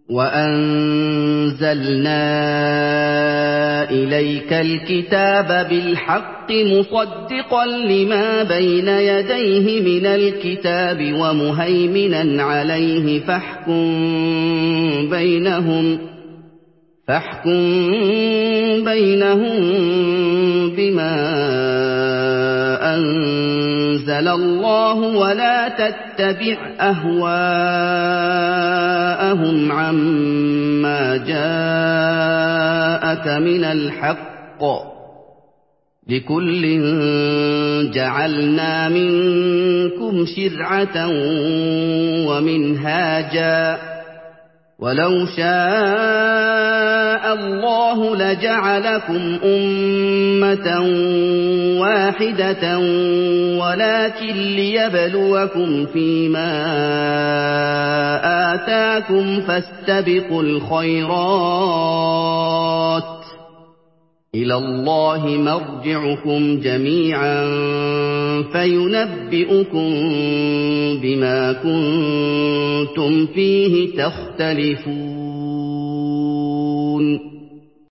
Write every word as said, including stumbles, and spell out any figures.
وَأَنزَلْنَا إِلَيْكَ الْكِتَابَ بِالْحَقِّ مُصَدِّقًا لِّمَا بَيْنَ يَدَيْهِ مِنَ الْكِتَابِ وَمُهَيْمِنًا عَلَيْهِ فَاحْكُم بَيْنَهُم فاحكم بينهم بما أنزل الله ولا تتبع أهواءهم عما جاءك من الحق لكل جعلنا منكم شرعة ومنهاجا وَلَوْ شَاءَ اللَّهُ لَجَعَلَكُمْ أُمَّةً وَاحِدَةً وَلَٰكِن لِّيَبْلُوَكُمْ فِيمَا آتَاكُمْ فَاسْتَبِقُوا الْخَيْرَاتِ ۚ إِلَى اللَّهِ مَرْجِعُكُمْ جَمِيعًا فَيُنَبِّئُكُم بِمَا كُنتُمْ فِيهِ تَخْتَلِفُونَ